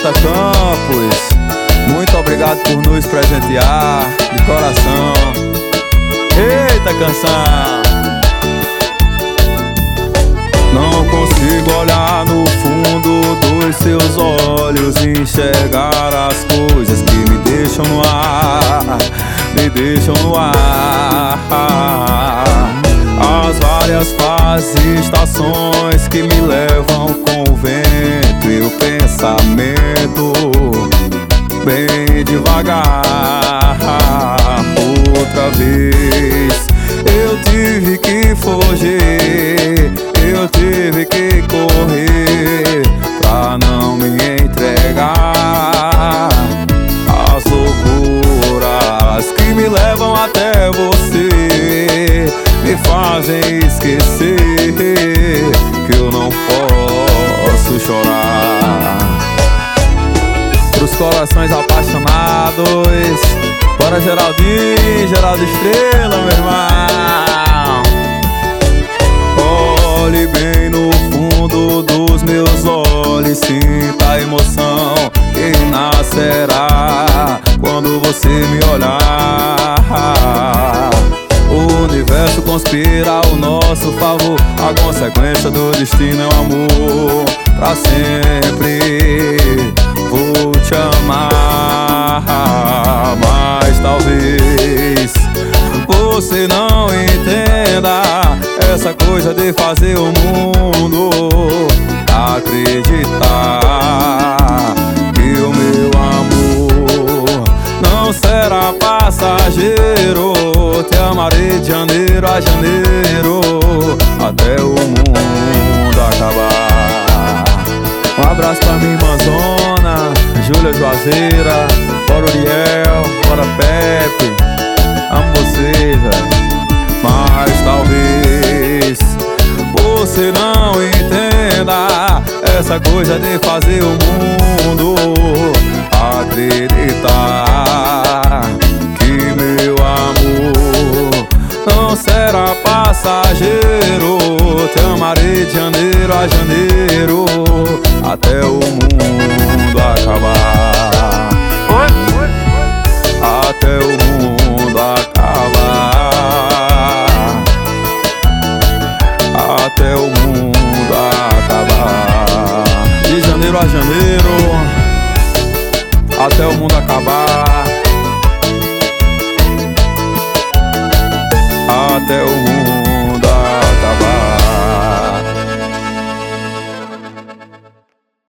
J Campos, muito obrigado por nos presentear de coração. Eita canção! Não consigo olhar no fundo dos seus olhos e enxergar as coisas que me deixam no ar, me deixam no ar. As várias fases e estações que me levam com o vento e o pensamento bem devagar. Outra vez eu tive que fugir, eu tive que correr pra não me entregar às loucuras que me levam até você, me fazem esquecer que eu não posso chorar. Pros corações apaixonados, bora Geraldinho, Geraldo Estrela, meu irmão. Olhe bem no fundo dos meus olhos, sinta a emoção que nascerá quando você me olhar. O universo conspira ao nosso favor, a consequência do destino é o amor. Pra sempre vou te amar, mas talvez você não entenda essa coisa de fazer o mundo acreditar que o meu amor não será passageiro. Te amarei de janeiro a janeiro, até o mundo acabar. Um abraço pra minha irmãzona, Júlia Juazeira, bora Uriel, bora Pepe, amo vocês, velho. Mas talvez você não entenda essa coisa de fazer o mundo acreditar que meu amor não será passageiro. Te amarei de janeiro a janeiro, até o mundo acabar. Até o mundo acabar. Até o mundo acabar. De janeiro a janeiro, até o mundo acabar. Até o mundo